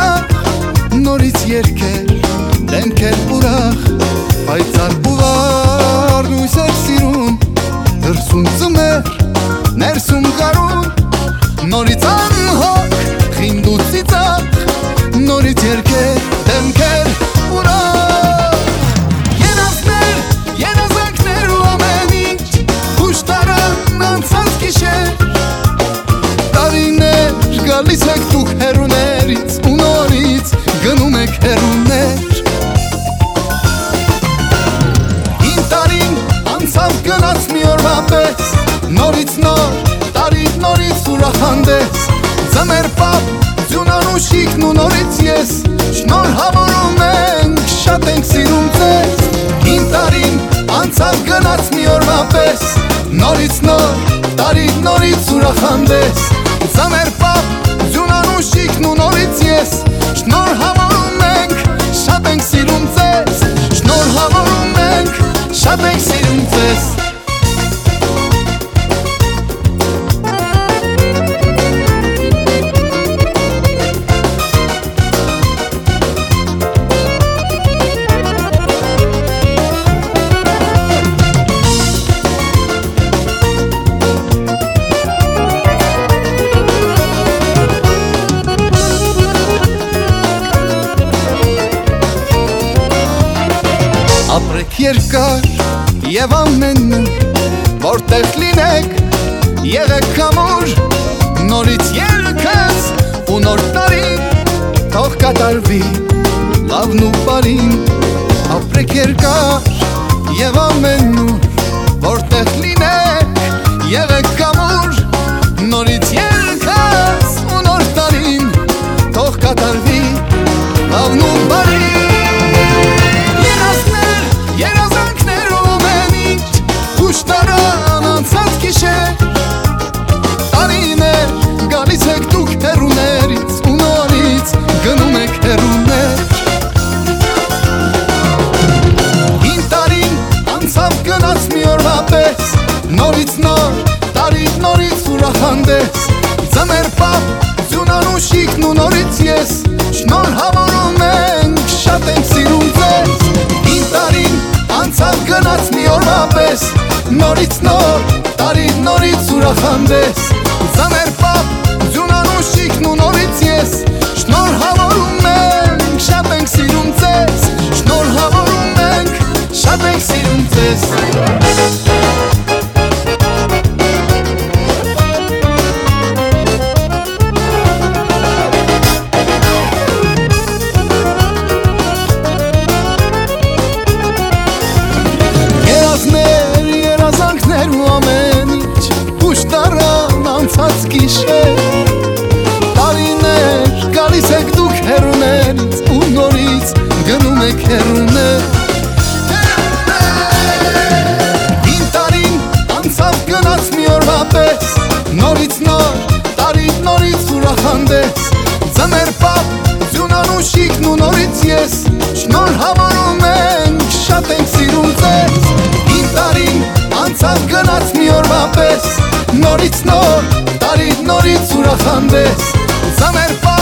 ուրախ նորից երկեր դեմքեր ուրախ պայծառ ու վառ լույսեր սիրուն դրսում ծմեր ներսում գարուն նորից անհոգ խինդ ու ծիծաղ նորից երկեր դեմքեր ուրախ երազներ երազանքներ ու ամեն ինչ հուշ տարան անցած գիշեր տարիներ գալիս եք դուք հեռուներից ու նորից գնում եք հեռուներ հին տարին անցավ գնաց մի օրվա պես նորից նոր տարին նորից ուրախանդես ձմեր պապ ձյունան ու շիկն ու նորից ես շնորհավորում ենք շատ ենք սիրում ձեզ հին տարին անցավ գնաց մի օրվա պես նորից նոր տարին նորից ուրախանդես ձմեր պապ ձյունան ու շիկն ու նորից ես շնորհավորում ենք շատ ենք սիրում ձեզ շնորհավորում ենք շատ ենք սիրում ձեզ ապրեք երկար և ամենն որտեղ լինեք եղեք կամուր նորից ելքս ու նոր տարին թող կատարվի լավն ու բարին ապրեք երկար և ամենն որտեղ լինեք եղեք կամուր նորից ելքս ու նոր տարին թող կատարվի լավն ու բարին երազանքներ ու ամեն ինչ հուշ տարան անցած գիշեր տարիներ գալիս եք դուք հեռուներից ու նորից գնում եք հեռուներ հին տարին անցավ գնաց մի օրվա պես նորից նոր տարին նորից ուրախանդես ձմեր պապ ձյունան ու շիկն ու նորից ես շնորհավորում ենք շատ ենք սիրում ձեզ հին տարին անցավ գնաց մի օրվա պես նորից նոր տարին նորից ուրախանդես ձմեր պապ ձյունան ու շիկն ու նորից ես շնորհավորում ենք շատ ենք սիրում ձեզ շնորհավորում ենք շատ ենք սիրում ձեզ երազանքներ ու ամեն ինչ հուշ տարան անցած գիշեր տարիներ գալիս եք դուք հեռուներից ու նորից գնում եք հեռուներ հին տարին անցավ գնաց մի օրվա պես նորից նոր տարին նորից ուրախանդես ձմեր պապ ձյունան ու շիկն ու նորից ես շնորհավորում ենք շատ ենք սիրում ձեզ հին տարին անցավ գնաց մի օրվա պես նորից նոր տարին նորից ուրախանդես ձմեր պապ